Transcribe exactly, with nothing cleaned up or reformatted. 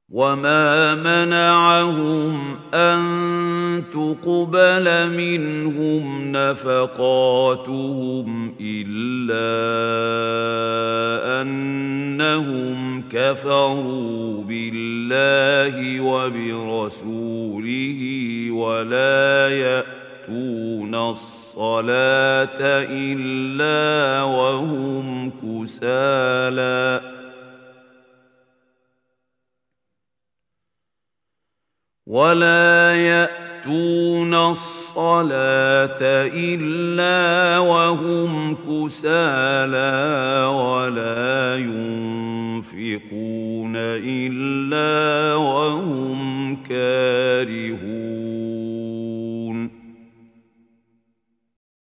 وما منعهم أن تقبل منهم نفقاتهم إلا أنهم كفروا بالله وبرسوله ولا يأتون الصلاة إلا وهم كسالى ولا يأتون الصلاة إلا وهم كسالى ولا ينفقون إلا وهم كارهون